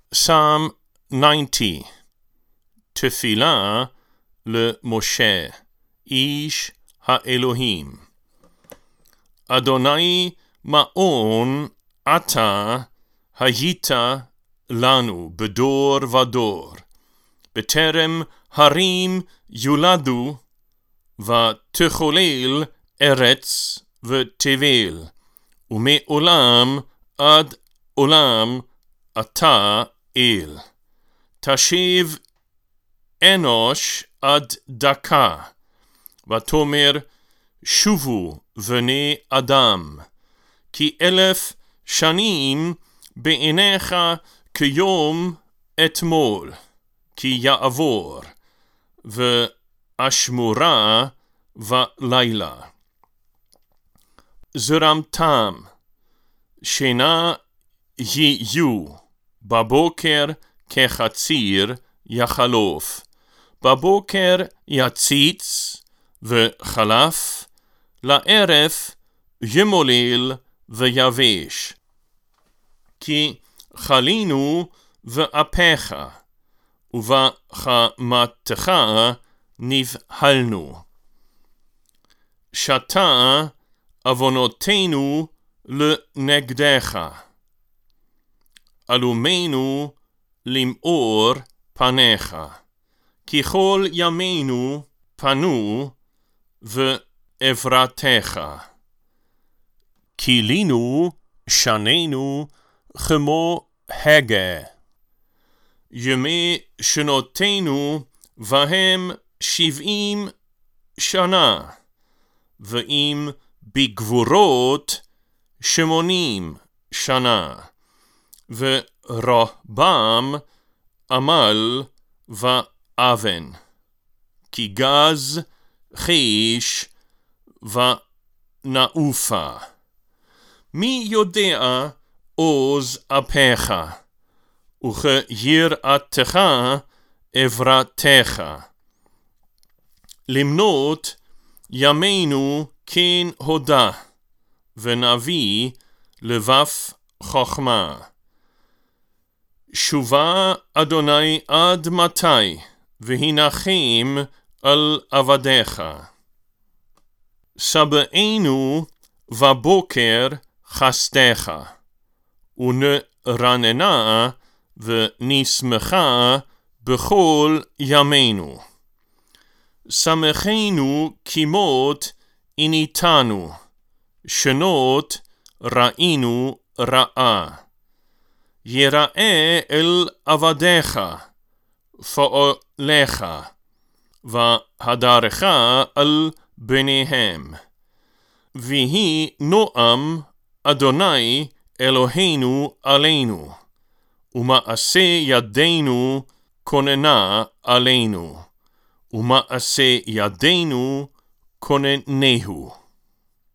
Psalm 90. תפילה למשה, איש האלוהים. אדוני מעון אתה היית לנו בדור ודור, בטרם הרים יולדו, ותחולל ארץ ותבל, ומעולם עד עולם אתה אל. תשיב אנוש עד דקה, ותאמר שובו בני אדם, כי 1000 שנים בעיניך כיום אתמול, כי יעבור, ואשמורה ולילה. זרמתם, שינה יהיו, בבוקר כחציר יחלוף, בבוקר יציץ וחלף, לערב ימולל ויבש. כי חלינו באפיך, ובחמתך נבהלנו. שתה עוונותינו לנגדך, אלומנו למאור פניך, כי כל ימינו פנו ועברתך. כילינו שנינו כמו הגה, ימי שנותינו בהם 70 שנה, ואם בגבורות 80 שנה, ורובם עמל ואבן, כי גז חיש ונעופה. מי יודע עוז אפיך, וכיראתך עברתך. למנות ימינו כן הודה, ונביא לבב חוכמה. שובה אדוני עד מתי, והנחם על עבדיך. שבענו בבוקר חסדך, ונרננה ונשמחה בכל ימינו. שמחנו כמות עניתנו, שנות ראינו רעה. יראה אל עבדיך פועלך, והדרך על בניהם. ויהי נועם אדוני אלוהינו עלינו, ומעשה ידינו כוננה עלינו, ומעשה ידינו כוננהו.